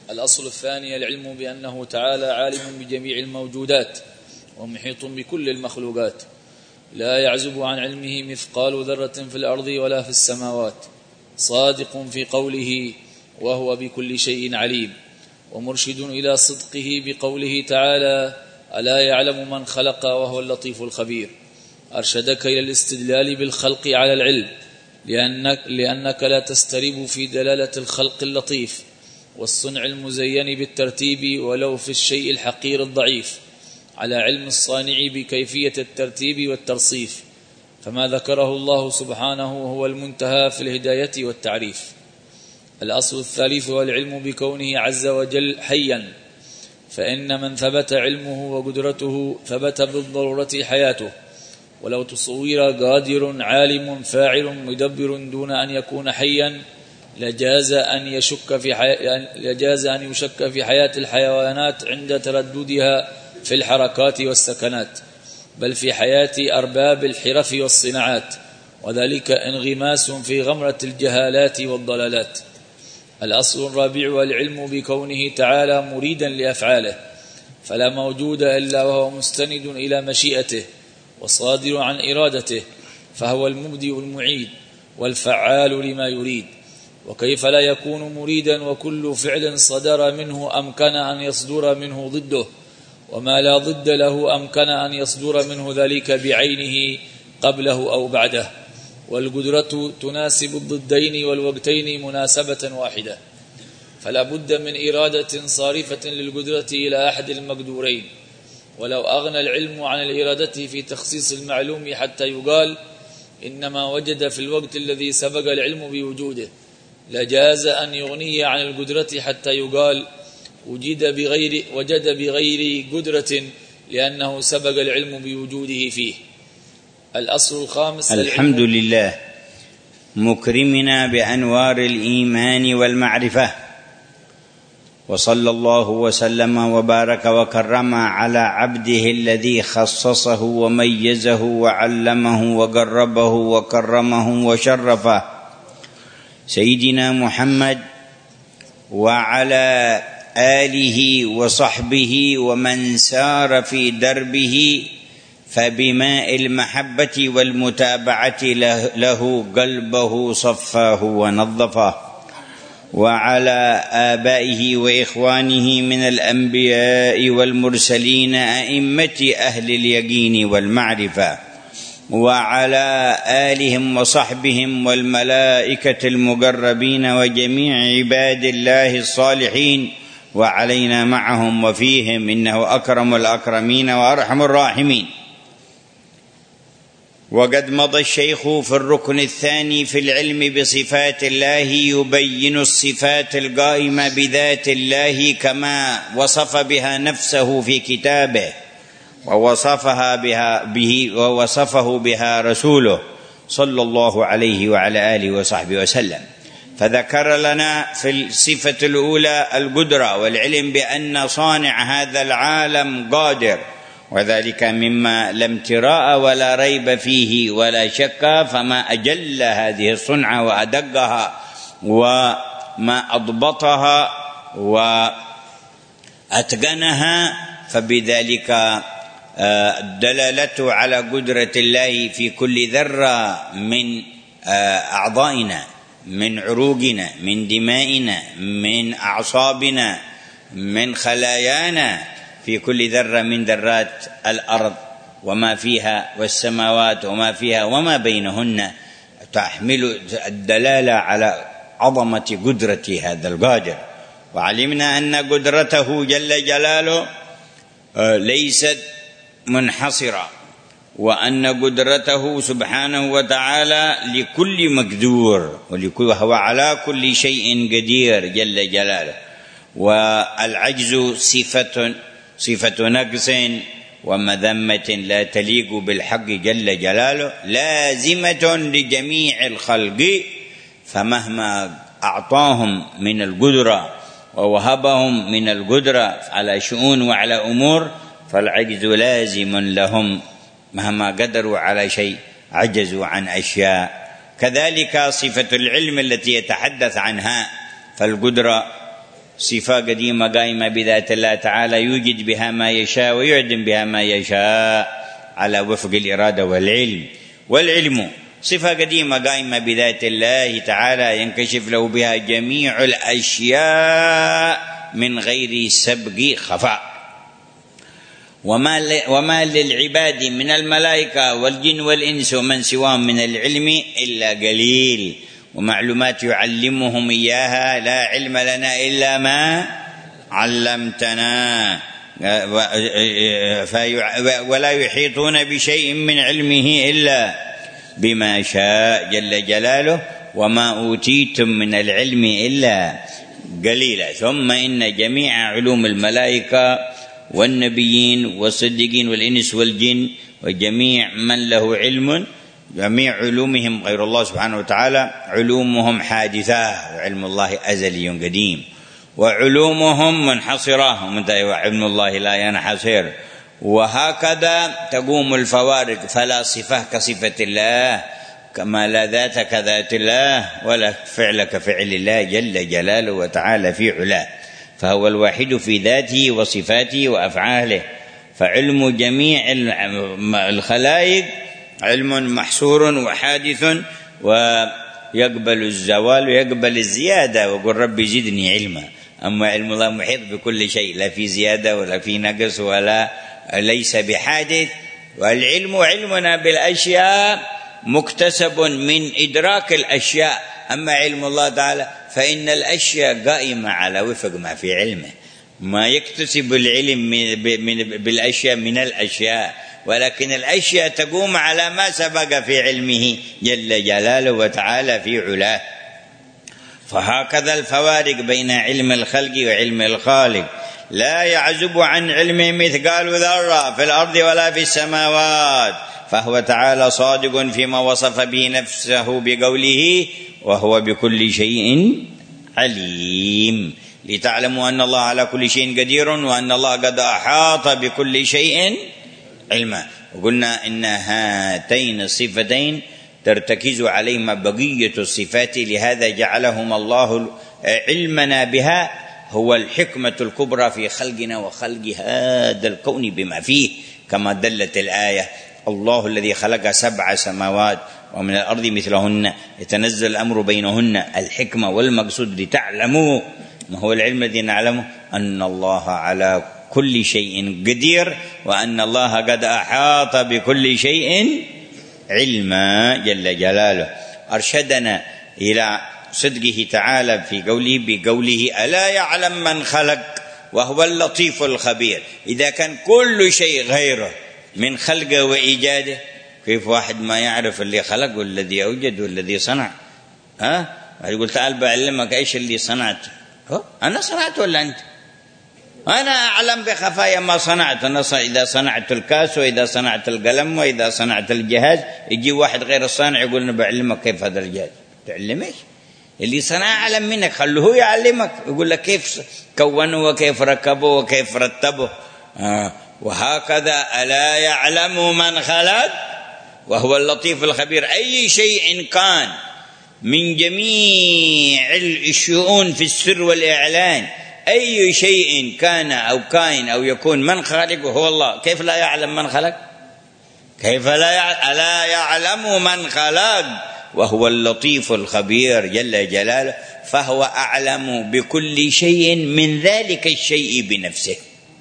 الأصل الثاني العلم بأنه تعالى عالم بجميع الموجودات ومحيط بكل المخلوقات، لا يعزب عن علمه مثقال ذرة في الأرض ولا في السماوات، صادق في قوله وهو بكل شيء عليم، ومرشد إلى صدقه بقوله تعالى ألا يعلم من خلق وهو اللطيف الخبير. أرشدك إلى الاستدلال بالخلق على العلم لأنك لا تستريب في دلالة الخلق اللطيف والصنع المزين بالترتيب ولو في الشيء الحقير الضعيف على علم الصانع بكيفية الترتيب والترصيف، فما ذكره الله سبحانه هو المنتهى في الهداية والتعريف. الأصل الثالث هو العلم بكونه عز وجل حيا، فإن من ثبت علمه وقدرته ثبت بالضرورة حياته، ولو تصوير قادر عالم فاعل مدبر دون أن يكون حيا لجاز أن يشك في حياة الحيوانات عند ترددها في الحركات والسكنات، بل في حياة أرباب الحرف والصناعات، وذلك انغماس في غمرة الجهالات والضلالات. الأصل الرابع والعلم بكونه تعالى مريدا لأفعاله، فلا موجود إلا وهو مستند إلى مشيئته وصادر عن إرادته، فهو المبدئ المعيد والفعال لما يريد. وكيف لا يكون مريدا وكل فعل صدر منه أمكن أن يصدر منه ضده، وما لا ضد له أمكن أن يصدر منه ذلك بعينه قبله أو بعده، والقدرة تناسب الضدين والوقتين مناسبة واحدة، فلا بد من إرادة صارفة للقدرة إلى أحد المقدورين. ولو أغنى العلم عن الإرادة في تخصيص المعلوم حتى يقال إنما وجد في الوقت الذي سبق العلم بوجوده، لجاز أن يغني عن القدرة حتى يقال وجد بغير قدرة لأنه سبق العلم بوجوده فيه. الأصل الخامس الحمد لله مكرمنا بأنوار الإيمان والمعرفة، وصلى الله وسلم وبارك وكرم على عبده الذي خصصه وميزه وعلمه وقربه وكرمه وشرفه، سيدنا محمد وعلى آله وصحبه ومن سار في دربه فبماء المحبة والمتابعة له قلبه صفاه ونظفه، وعلى آبائه وإخوانه من الأنبياء والمرسلين أئمة أهل اليقين والمعرفة، وعلى آلهم وصحبهم والملائكة المقربين وجميع عباد الله الصالحين، وعلينا معهم وفيهم، إنه أكرم الأكرمين وأرحم الراحمين. وقد مضى الشيخ في الركن الثاني في العلم بصفات الله يبين الصفات القائمة بذات الله كما وصف بها نفسه في كتابه ووصفه بها رسوله صلى الله عليه وعلى آله وصحبه وسلم. فذكر لنا في الصفة الأولى القدرة والعلم بأن صانع هذا العالم قادر، وذلك مما لا امتراء ولا ريب فيه ولا شك، فما أجل هذه الصنعة وأدقها وما أضبطها وأتقنها، فبذلك الدلالة على قدرة الله في كل ذرة من أعضائنا، من عروقنا، من دمائنا، من أعصابنا، من خلايانا، في كل ذرة من ذرات الأرض وما فيها والسماوات وما فيها وما بينهن، تحمل الدلالة على عظمة قدرة هذا القادر. وعلمنا أن قدرته جل جلاله ليست منحصرة، وأن قدرته سبحانه وتعالى لكل مقدور، وهو على كل شيء قدير جل جلاله. والعجز صفة نقص ومذمة لا تليق بالحق جل جلاله، لازمة لجميع الخلق، فمهما أعطاهم من القدرة ووهبهم من القدرة على شؤون وعلى أمور، فالعجز لازم لهم، مهما قدروا على شيء عجزوا عن أشياء. كذلك صفة العلم التي يتحدث عنها، فالقدرة صفة قديمة قائمة بذات الله تعالى، يوجد بها ما يشاء ويعدم بها ما يشاء على وفق الإرادة والعلم. والعلم صفة قديمة قائمة بذات الله تعالى، ينكشف له بها جميع الأشياء من غير سبق خفاء. وما للعباد من الملائكة والجن والإنس ومن سواهم من العلم إلا قليل، ومعلومات يعلمهم إياها، لا علم لنا إلا ما علمتنا، ولا يحيطون بشيء من علمه إلا بما شاء جل جلاله، وما أوتيتم من العلم إلا قليلا. ثم إن جميع علوم الملائكة والنبيين والصديقين والإنس والجن وجميع من له علم، جميع علومهم غير الله سبحانه وتعالى علومهم حادثة، وعلم الله أزلي قديم، وعلومهم منحصرة، وعلم الله لا ينحصر. وهكذا تقوم الفوارق، فلا صفة كصفة الله، كما لا ذات كذات الله، ولا فعل كفعل الله جل جلاله وتعالى في علاه، فهو الواحد في ذاته وصفاته وأفعاله. فعلم جميع الخلائق علم محصور وحادث، ويقبل الزوال ويقبل الزيادة، وقل ربي زدني علما. أما علم الله محيط بكل شيء، لا في زيادة ولا في نقص ولا ليس بحادث. والعلم علمنا بالأشياء مكتسب من إدراك الأشياء، أما علم الله تعالى فإن الأشياء قائمة على وفق ما في علمه، ما يكتسب العلم بالأشياء من الأشياء، ولكن الأشياء تقوم على ما سبق في علمه جل جلاله وتعالى في علاه. فهكذا الفوارق بين علم الخلق وعلم الخالق، لا يعزب عن علمه مثقال ذرة في الأرض ولا في السماوات، فهو تعالى صادق فيما وصف به نفسه بقوله وهو بكل شيء عليم، لتعلموا أن الله على كل شيء قدير، وأن الله قد أحاط بكل شيء علما. وقلنا إن هاتين الصفتين ترتكز عليهما بقية الصفات، لهذا جعلهما الله علمنا بها هو الحكمة الكبرى في خلقنا وخلق هذا الكون بما فيه، كما دلت الآية: الله الذي خلق 7 سماوات ومن الأرض مثلهن يتنزل الأمر بينهن. الحكمة والمقصود لتعلموا، ما هو العلم الذي نعلمه؟ أن الله على كل شيء قدير، وأن الله قد أحاط بكل شيء علما جل جلاله. أرشدنا إلى صدقه تعالى في قوله بقوله ألا يعلم من خلق وهو اللطيف الخبير. إذا كان كل شيء غيره من خلقه وإيجاده، كيف واحد ما يعرف اللي خلق والذي أوجد والذي صنع؟ يقول تعال بعلمك إيش اللي صنعته. أنا صنعت ولا أنت؟ أنا أعلم بخفايا ما صنعت. أنا إذا صنعت الكاس، وإذا صنعت القلم، وإذا صنعت الجهاز، يجي واحد غير الصانع يقول أنا بعلمك كيف هذا الجهاز. تعلم إيش؟ اللي صنع أعلم منك، خلوه يعلمك، يقول لك كيف كونه وكيف ركبه وكيف رتبه. وهكذا ألا يعلم من خلق وهو اللطيف الخبير. أي شيء كان من جميع الشؤون في السر والإعلان، أي شيء كان أو كائن أو يكون، من خالقه هو الله. كيف لا يعلم من خلق؟ كيف ألا يعلم من خلق وهو اللطيف الخبير جل جلاله، فهو أعلم بكل شيء من ذلك الشيء بنفسه.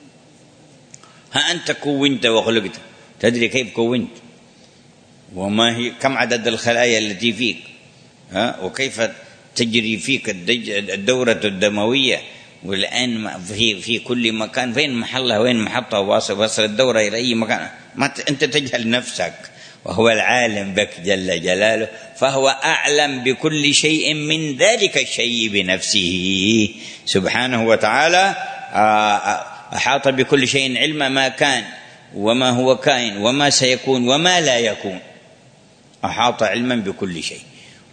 أنت كونت وخلقت، تدري كيف كونت، وما هي كم عدد الخلايا التي فيك، وكيف تجري فيك الدورة الدموية، والآن في كل مكان، فين محلها وين محطها، وصل الدورة إلى أي مكان. أنت تجهل نفسك، وهو العالم بك جل جلاله، فهو أعلم بكل شيء من ذلك الشيء بنفسه سبحانه وتعالى. أحاط بكل شيء علما، ما كان وما هو كائن وما سيكون وما لا يكون، أحاط علما بكل شيء.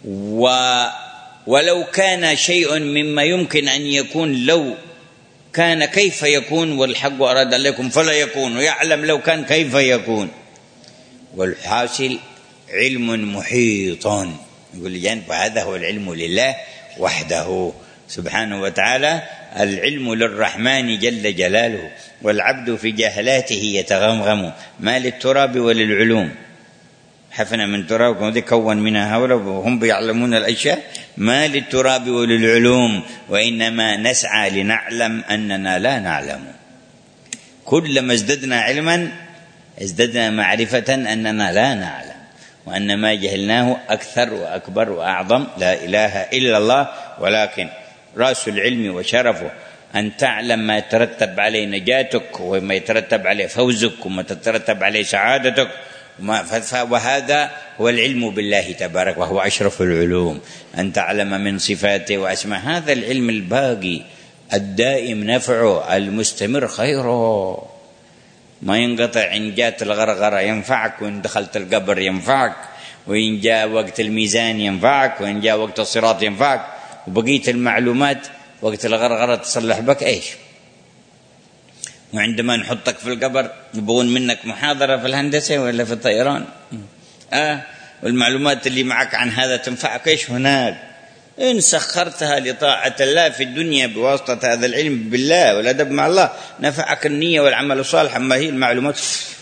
ولو كان شيء مما يمكن أن يكون لو كان كيف يكون، والحق أراد لكم فلا يكون، ويعلم لو كان كيف يكون. والحاصل علم محيط، يقول لجانب هذا هو العلم لله وحده. سبحانه وتعالى. العلم للرحمن جل جلاله، والعبد في جهلاته يتغمغم، ما للتراب وللعلوم. حفنا من تراب وذي كون منها هؤلاء وهم بيعلمون الأشياء. ما للتراب وللعلوم، وإنما نسعى لنعلم أننا لا نعلم. كلما ازددنا علما ازددنا معرفة أننا لا نعلم، وأن ما جهلناه أكثر وأكبر وأعظم. لا إله إلا الله. ولكن رأس العلم وشرفه أن تعلم ما يترتب عليه نجاتك، وما يترتب عليه فوزك، وما يترتب عليه سعادتك. وهذا هو العلم بالله تبارك، وهو أشرف العلوم، أن تعلم من صفاته وأسماء. هذا العلم الباقي الدائم نفعه، المستمر خيره، ما ينقطع. إن جاءت الغرغرة ينفعك، وإن دخلت القبر ينفعك، وإن جاء وقت الميزان ينفعك، وإن جاء وقت الصراط ينفعك. وبقية المعلومات وقت الغرغرة تصلح بك إيش؟ وعندما نحطك في القبر يبغون منك محاضرة في الهندسة ولا في الطيران، والمعلومات اللي معك عن هذا تنفعك إيش هناك. إن سخرتها لطاعة الله في الدنيا بواسطة هذا العلم بالله والأدب مع الله نفعك النية والعمل الصالح. أما هي المعلومات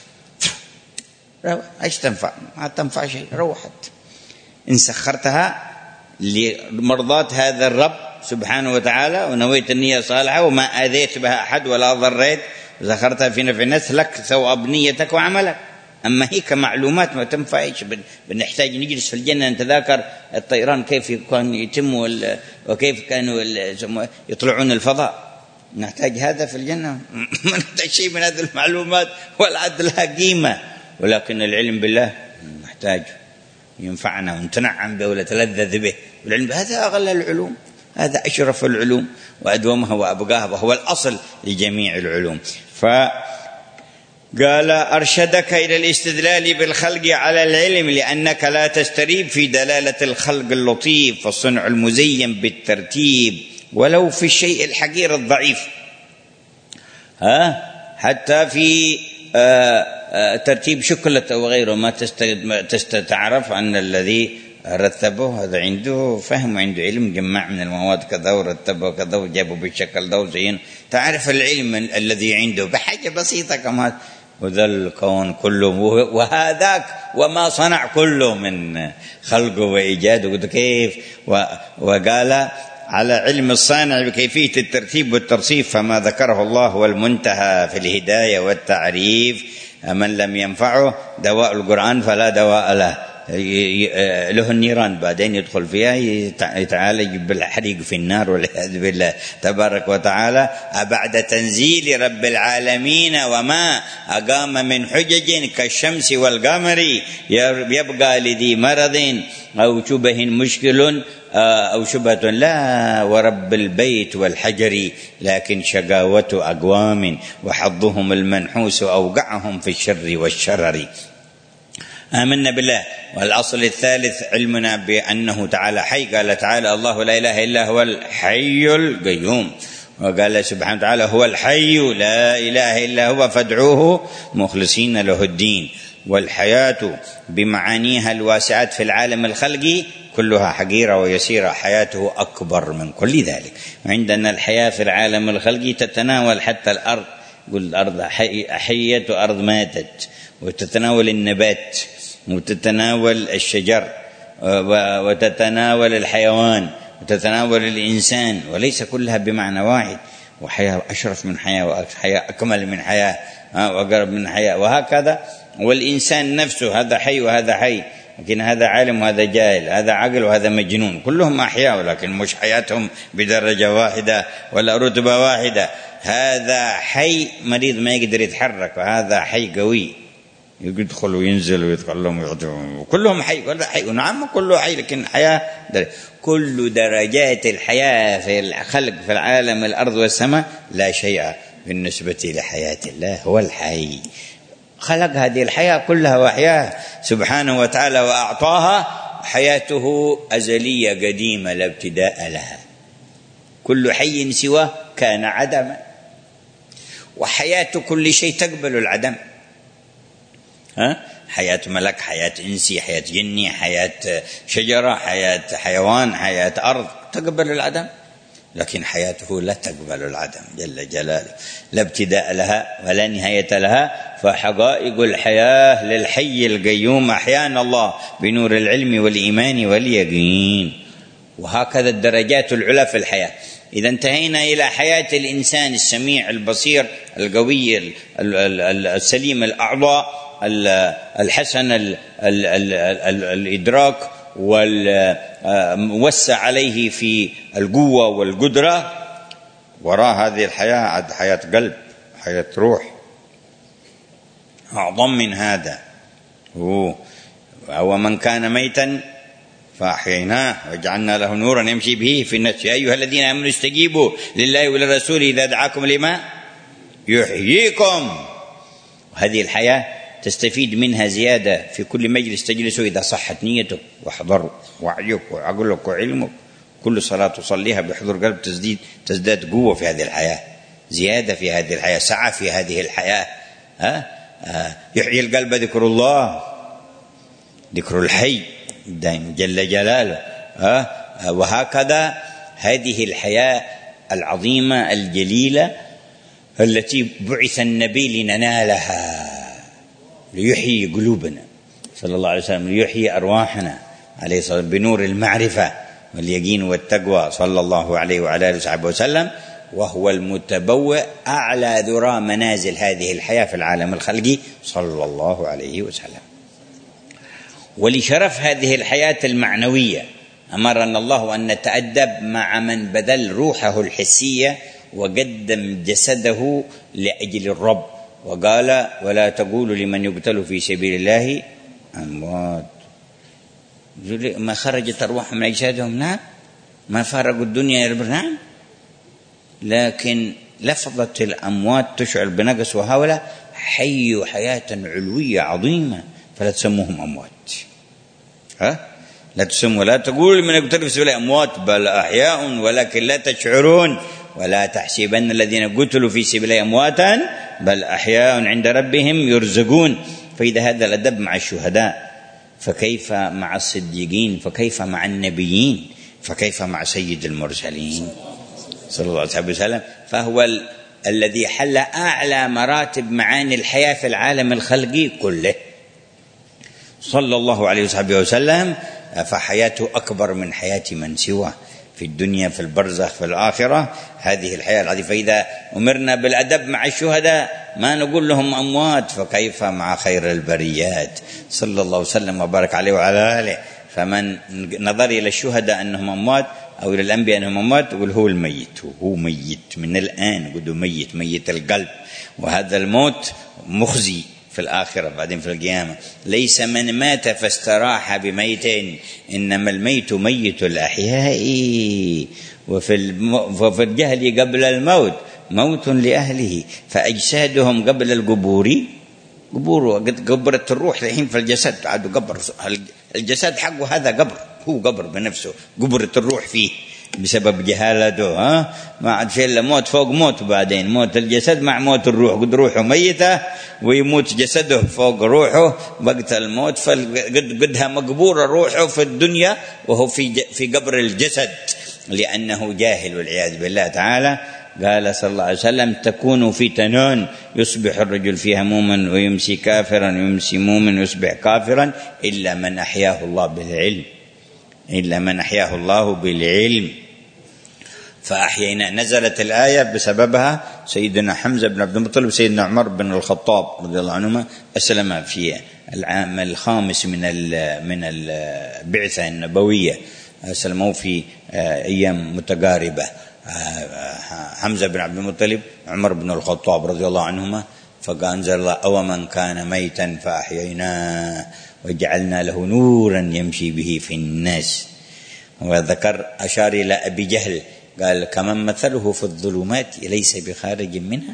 إيش تنفع؟ ما تنفع شيء، روحت. إن سخرتها لمرضاة هذا الرب سبحانه وتعالى ونويت النية صالحة وما آذيت بها أحد ولا ضريت، وذكرتها في نفع الناس، لك ثواب نيتك وعملك. أما هي كمعلومات ما تنفعش. بنحتاج نجلس في الجنة نتذاكر الطيران كيف كان يتم وكيف كانوا يطلعون الفضاء. نحتاج هذا في الجنة؟ ما نحتاج شيء من هذه المعلومات ولا عد لها قيمة. ولكن العلم بالله نحتاج ينفعنا ونتنعم به ونتلذذ به. والعلم هذا أغلى العلوم، هذا أشرف العلوم وأدومها وأبقاها، وهو الأصل لجميع العلوم. قال أرشدك إلى الاستدلال بالخلق على العلم، لأنك لا تستريب في دلالة الخلق اللطيف والصنع المزين بالترتيب ولو في الشيء الحقير الضعيف. حتى في ترتيب شكلة وغيره ما تعرف أن الذي رتبه هذا عنده فهم وعنده علم، جمع من المواد كذا ورتبه كذا وجابه بالشكل ده وزين. تعرف العلم الذي عنده بحاجة بسيطة كما وذا الكون كله وهذاك وما صنع كله من خلقه وإيجاده كيف. وقال على علم الصانع بكيفية الترتيب والترصيف، فما ذكره الله هو المنتهى في الهداية والتعريف. من لم ينفعه دواء القرآن فلا دواء له النيران، بعدين يدخل فيها يتعالج بالحريق في النار والعياذ بالله تبارك وتعالى. بعد تنزيل رب العالمين وما أقام من حجج كالشمس والقمر، يبقى لذي مرض أو شبه مشكل أو شبهة لا ورب البيت والحجر، لكن شقاوة أقوام وحظهم المنحوس أوقعهم في الشر والشرر. آمنا بالله. والأصل الثالث علمنا بأنه تعالى حي. قال تعالى الله لا إله إلا هو الحي القيوم، وقال سبحانه وتعالى هو الحي لا إله إلا هو فادعوه مخلصين له الدين. والحياة بمعانيها الواسعات في العالم الخلقي كلها حقيرة ويسيرة، حياته أكبر من كل ذلك. وعندنا الحياة في العالم الخلقي تتناول حتى الأرض، قل الأرض حية وأرض ماتت، وتتناول النبات وتتناول الشجر وتتناول الحيوان وتتناول الإنسان، وليس كلها بمعنى واحد. وحياة أشرف من حياة، وحياة أكمل من حياة، وأقرب من حياة، وهكذا. والإنسان نفسه هذا حي وهذا حي، لكن هذا عالم وهذا جاهل، هذا عقل وهذا مجنون، كلهم أحياء ولكن مش حياتهم بدرجة واحدة ولا رتبة واحدة. هذا حي مريض ما يقدر يتحرك، وهذا حي قوي يدخل وينزل ويتكلم ويعدهم، كلهم حي ولا حي. نعم كله حي، لكن حياة كل درجات الحياة في الخلق في العالم الأرض والسماء لا شيء بالنسبة لحياة الله. هو الحي، خلق هذه الحياة كلها وحياة سبحانه وتعالى، وأعطاها حياته أزلية قديمة لا ابتداء لها. كل حي سواه كان عدما، وحياة كل شيء تقبل العدم. حياة ملك، حياة إنسي، حياة جني، حياة شجرة، حياة حيوان، حياة أرض، تقبل العدم. لكن حياته لا تقبل العدم جل جلاله، لا ابتداء لها ولا نهاية لها. فحقائق الحياة للحي القيوم أحيانا الله بنور العلم والإيمان واليقين. وهكذا الدرجات العلى في الحياة. إذا انتهينا إلى حياة الإنسان السميع البصير القوي السليم الأعضاء الحسن الإدراك ووسع عليه في القوة والقدرة. وراء هذه الحياة حياة قلب، حياة روح أعظم من هذا. ومن كان ميتا فأحييناه وجعلنا له نورا يمشي به في الناس. يا أيها الذين آمنوا استجيبوا لله وللرسول إذا دعاكم لما يحييكم. وهذه الحياة تستفيد منها زيادة في كل مجلس تجلسه إذا صحت نيتك وحضر وعيك وعقلك وعلمك. كل صلاة تصليها بحضور قلب تزداد قوة في هذه الحياة، زيادة في هذه الحياة، سعة في هذه الحياة. يحيي القلب ذكر الله، ذكر الحي دائما جل جلاله. وهكذا هذه الحياة العظيمة الجليلة التي بعث النبي لننالها، ليحيي قلوبنا صلى الله عليه وسلم، ليحيي أرواحنا عليه الصلاة والسلام بنور المعرفة واليقين والتقوى صلى الله عليه وعلى آله وصحبه وسلم. وهو المتبوئ أعلى ذرى منازل هذه الحياة في العالم الخلقي صلى الله عليه وسلم. ولشرف هذه الحياة المعنوية أمرنا الله أن نتأدب مع من بذل روحه الحسية وقدم جسده لأجل الرب، وقال ولا تقولوا لمن يقتل في سبيل الله أموات. ما خرجت أرواحهم من أجسادهم، نعم، ما فارقوا الدنيا يا رب، نعم، لكن لفظة الأموات تشعر بنقص، وهؤلاء حيوا حياة علوية عظيمة، فلا تسموهم أموات. لا تسموا، لا تقولوا لمن يقتل في سبيل الله أموات بل أحياء ولكن لا تشعرون. ولا تحسبن الذين قتلوا في سبيل الله أمواتا بل أحياء عند ربهم يرزقون. فإذا هذا الأدب مع الشهداء، فكيف مع الصديقين، فكيف مع النبيين، فكيف مع سيد المرسلين صلى الله عليه وسلم. فهو الذي حل أعلى مراتب معاني الحياة في العالم الخلقي كله صلى الله عليه وسلم. فحياته أكبر من حياة من سواه في الدنيا، في البرزخ، في الآخرة. هذه الحياة العظيمة. فإذا أمرنا بالأدب مع الشهداء ما نقول لهم أموات، فكيف مع خير البريات صلى الله وسلم وبارك عليه وعلى آله. فمن نظر إلى الشهداء أنهم أموات أو إلى الأنبياء أنهم أموات، يقول هو الميت، هو ميت من الآن، قد ميت، ميت القلب. وهذا الموت مخزي في الآخرة بعدين في القيامة. ليس من مات فاستراح بميت، إنما الميت ميت الأحياء. وفي الجهل قبل الموت موت لأهله، فأجسادهم قبل القبور قبور. قد قبرت الروح الحين في الجسد، عادوا قبر الجسد حقه، هذا قبر، هو قبر بنفسه، قبرت الروح فيه بسبب جهالته. ما عاد شيء إلا موت فوق موت، بعدين موت الجسد مع موت الروح. قد روحه ميتة ويموت جسده فوق روحه وقت الموت، فقدها مقبورة روحه في الدنيا وهو في قبر الجسد لأنه جاهل والعياذ بالله تعالى. قال صلى الله عليه وسلم تكون فتن يصبح الرجل فيها مؤمنا ويمسي كافرا، ويمسي مؤمنا ويصبح كافرا، إلا من أحياه الله بالعلم، إلا من أحياه الله بالعلم. فأحيينا. نزلت الآية بسببها سيدنا حمزة بن عبد المطلب وسيدنا عمر بن الخطاب رضي الله عنهما أسلم في العام الخامس من البعثة النبوية، أسلموا في أيام متقاربة. حمزة بن عبد المطلب، عمر بن الخطاب رضي الله عنهما. فأنزل الله أو من كان ميتا فأحييناه وجعلنا له نورا يمشي به في الناس. وذكر أشار إلى أبي جهل قال كمن مثله في الظلمات ليس بخارج منها.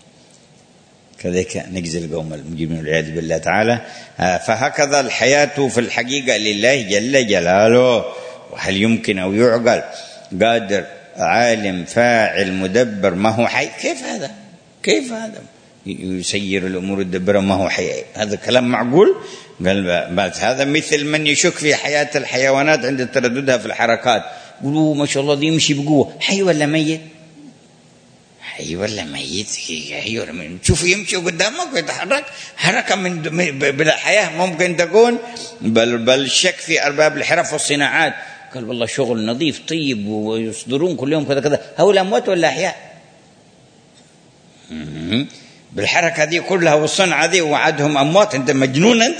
كذلك نجزي القوم المجرمين والعياذ بالله تعالى. فهكذا الحياة في الحقيقة لله جل جلاله. وهل يمكن أو يعقل قادر عالم فاعل مدبر ما هو حي؟ كيف هذا؟ كيف هذا يسير الأمور الدبرة ما هو حي؟ هذا كلام معقول؟ قال هذا مثل من يشك في حياة الحيوانات عند ترددها في الحركات. قولوا ما شاء الله دي يمشي بقوة، حي ولا ميت؟ حي ولا ميت؟ حي ولا ميت؟ تشوف يمشي قدامك ويتحرك حركة من بلا حياة ممكن تكون. بل شك في أرباب الحرف والصناعات، قال والله شغل نظيف طيب ويصدرون كل يوم كذا كذا، هؤلاء أموات ولا أحياء؟ بالحركة دي كلها والصنعة دي وعدهم أموات، أنت مجنون أنت.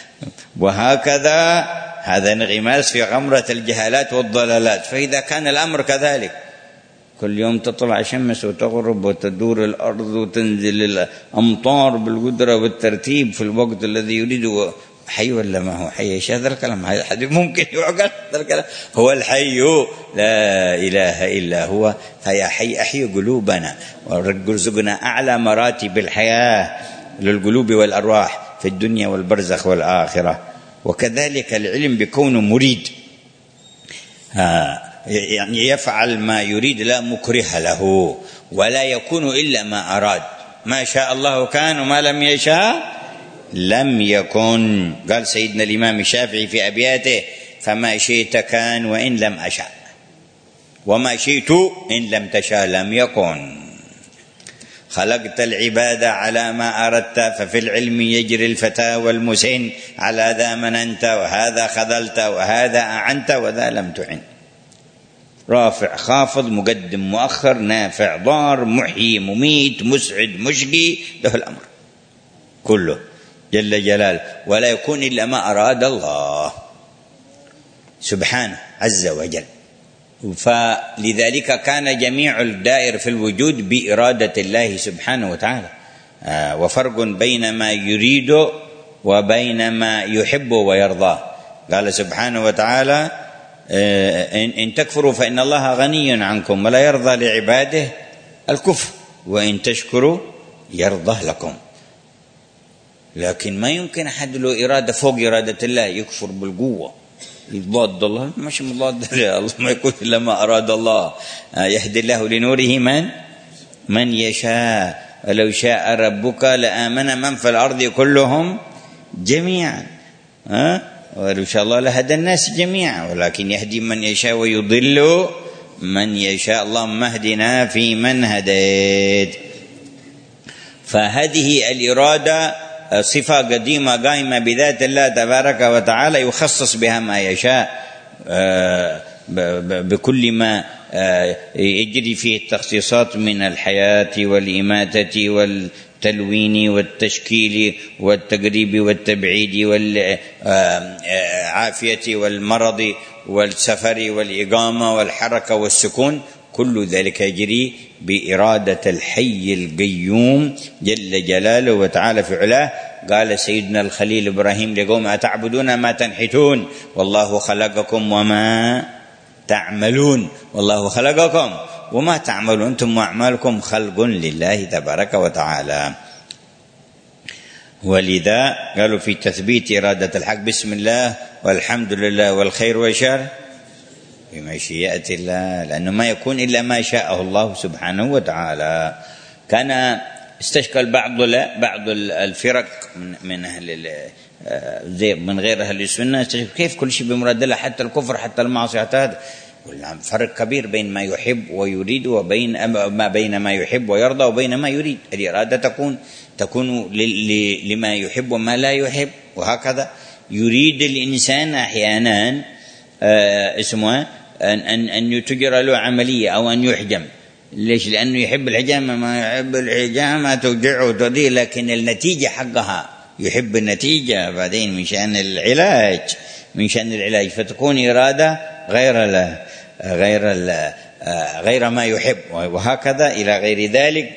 وهكذا هذا انغماس في غمرة الجهالات والضلالات. فإذا كان الأمر كذلك، كل يوم تطلع شمس وتغرب وتدور الأرض وتنزل الأمطار بالقدرة والترتيب في الوقت الذي يريده، حي ولا ما هو حي؟ ايش هذا الكلام؟ هذا ممكن يعقل هذا الكلام؟ هو الحي لا اله الا هو. فيا حي احيي قلوبنا وارزقنا اعلى مراتب الحياه للقلوب والارواح في الدنيا والبرزخ والاخره. وكذلك العلم بكونه مريد، يعني يفعل ما يريد لا مكره له، ولا يكون الا ما اراد. ما شاء الله كان وما لم يشاء لم يكن. قال سيدنا الإمام الشافعي في أبياته: فما شئت كان وإن لم أشاء، وما شئت إن لم تشاء لم يكن. خلقت العبادة على ما أردت، ففي العلم يجري الفتى والمسن، على ذا مننت وهذا خذلت وهذا أعنت وذا لم تعن. رافع خافض مقدم مؤخر نافع ضار محيي مميت مسعد مشقي، له الأمر كله جل جلاله، ولا يكون إلا ما أراد الله سبحانه عز وجل. فلذلك كان جميع الدائر في الوجود بإرادة الله سبحانه وتعالى. وفرق بين ما يريد وبين ما يحب ويرضاه. قال سبحانه وتعالى: إن تكفروا فإن الله غني عنكم ولا يرضى لعباده الكفر وإن تشكروا يرضى لكم. لكن ما يمكن أحد له إرادة فوق إرادة الله يكفر بالقوة يضاد الله، مش مضاد الله، ما يكون إلا ما أراد الله. يهدي الله لنوره من يشاء، ولو شاء ربك لآمن من في الأرض كلهم جميعا. ولو شاء الله لهدى الناس جميعا، ولكن يهدي من يشاء ويضل من يشاء. اللهم اهدنا في من هديت. فهذه الإرادة صفة قديمة قائمة بذات الله تبارك وتعالى، يخصص بها ما يشاء بكل ما يجري فيه التخصيصات من الحياة والإماتة والتلوين والتشكيل والتقريب والتبعيد والعافية والمرض والسفر والإقامة والحركة والسكون. كل ذلك يجري بإرادة الحي القيوم جل جلاله وتعالى في علاه. قال سيدنا الخليل إبراهيم لقوم: أتعبدون ما تنحتون والله خلقكم وما تعملون. والله خلقكم وما تعملون، أنتم وأعمالكم خلق لله تبارك وتعالى. ولذا قالوا في تثبيت إرادة الحق: بسم الله والحمد لله والخير والشر بمشيئة الله، لأنه ما يكون إلا ما شاءه الله سبحانه وتعالى. كان استشكل بعض الفرق من أهل من غير أهل السنة، كيف كل شيء بمراد الله، حتى الكفر حتى المعصية حتى هذا. فرق كبير بين ما يحب ويريد وبين ما بين ما يحب ويرضى وبين ما يريد. الإرادة تكون لما يحب وما لا يحب، وهكذا يريد الإنسان أحيانا اسمه أن تجرى له عملية أو أن يحجم. ليش؟ لأنه يحب الحجامة، ما يحب الحجامة توجعه وتضيء، لكن النتيجة حقها يحب النتيجة بعدين من شأن العلاج، فتكون إرادة غير ما يحب، وهكذا إلى غير ذلك.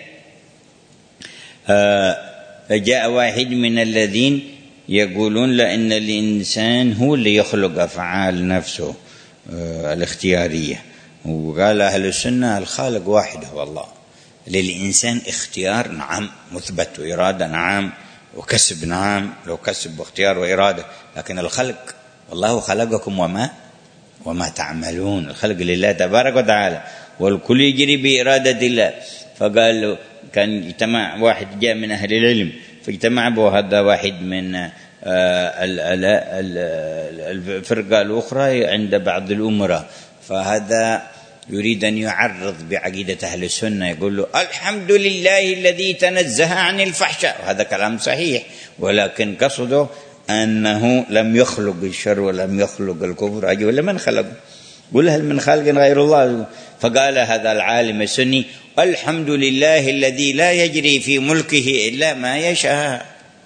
فجاء واحد من الذين يقولون لأن الإنسان هو اللي يخلق أفعال نفسه الاختيارية، وقال أهل السنة الخالق واحد هو الله. للإنسان اختيار نعم مثبت، وإرادة نعم، وكسب نعم، لو كسب واختيار وإرادة، لكن الخلق والله خلقكم وما تعملون. الخلق لله تبارك وتعالى، والكل يجري بإرادة الله. فقال كان اجتماع واحد جاء من أهل العلم، فاجتمع به هذا واحد من الفرقة الأخرى عند بعض الأمراء، فهذا يريد أن يعرض بعقيدة أهل السنة، يقول له الحمد لله الذي تنزه عن الفحشاء، وهذا كلام صحيح، ولكن قصده أنه لم يخلق الشر ولم يخلق الكفر. أجي ولا من خلقه؟ قل هل من خالق غير الله؟ فقال هذا العالم السني الحمد لله الذي لا يجري في ملكه إلا ما يشاء.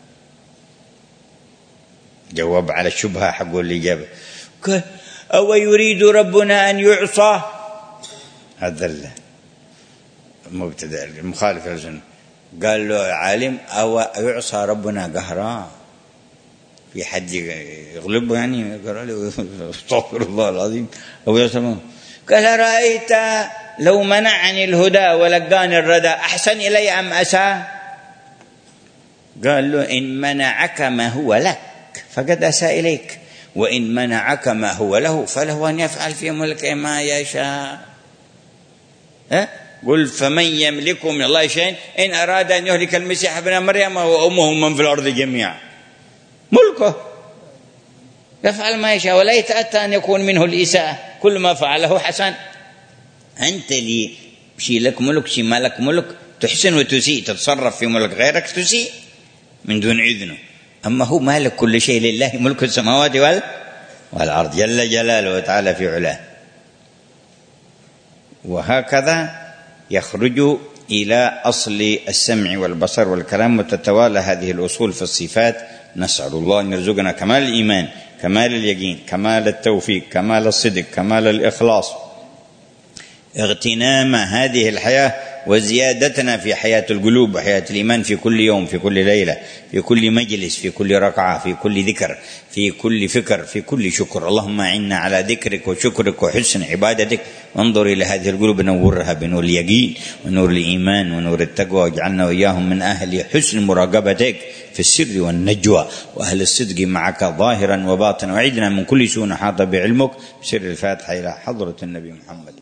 جواب على الشبهة حقه اللي جابه. أو يريد ربنا أن يعصى؟ هذا المبتدأ المخالف للسنة. قال له عالم أو يعصى ربنا قهرا؟ في حد يغلبه يعني؟ قال له استغفر الله العظيم. أو يعصى؟ قال رأيت لو منعني الهدى ولقاني الردى أحسن إلي أم أسى؟ قال له إن منعك ما هو لك فقد أساء إليك، وإن منعك ما هو له فله أن يفعل في ملكه ما يشاء. قل فمن يملك من الله شيئا إن أراد أن يهلك المسيح ابن مريم وأمه من في الأرض جميعا، ملكه يفعل ما يشاء ولا يتأتى أن يكون منه الإساءة، كل ما فعله حسن. أنت لي شي لك ملك شي ما لك ملك، تحسن وتسيء، تتصرف في ملك غيرك تسيء من دون إذنه. أما هو مالك كل شيء، لله ملك السماوات والأرض جل جلاله وتعالى في علاه. وهكذا يخرج إلى أصل السمع والبصر والكلام، وتتوالى هذه الأصول في الصفات. نسأل الله أن يرزقنا كمال الإيمان، كمال اليقين، كمال التوفيق، كمال الصدق، كمال الإخلاص، اغتنام هذه الحياة وزيادتنا في حياة القلوب وحياة الإيمان في كل يوم، في كل ليلة، في كل مجلس، في كل ركعة، في كل ذكر، في كل فكر، في كل شكر. اللهم أعنا على ذكرك وشكرك وحسن عبادتك، وانظر إلى هذه القلوب نورها بنور اليقين ونور الإيمان ونور التقوى، واجعلنا وإياهم من أهل حسن مراقبتك في السر والنجوى، وأهل الصدق معك ظاهرا وباطنا، وعدنا من كل سوء حاط بعلمك. بسر الفاتحة إلى حضرة النبي محمد.